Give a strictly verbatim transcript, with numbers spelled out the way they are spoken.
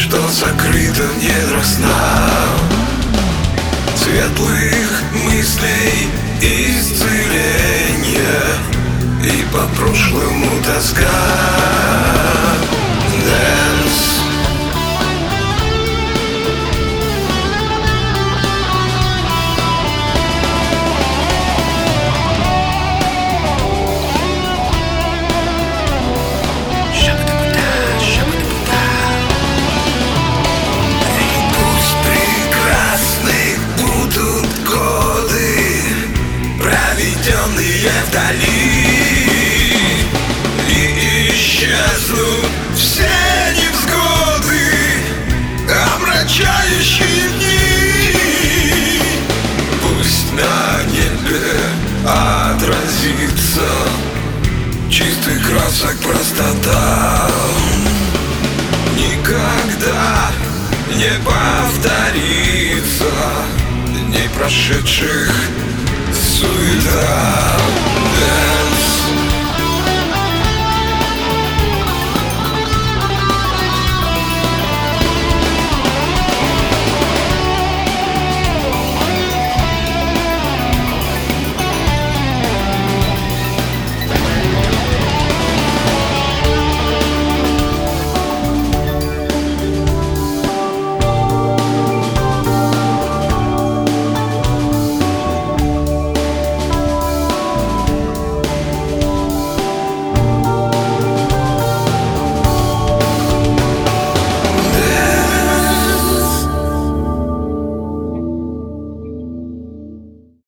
что сокрыто в недрах сна. Светлых мыслей исцеления и по прошлому тоска. Дэнс. Проведенные вдали, и исчезнут все невзгоды, омрачающие дни. Пусть на небе отразится чистых красок простота. Никогда не повторится дней прошедших суета.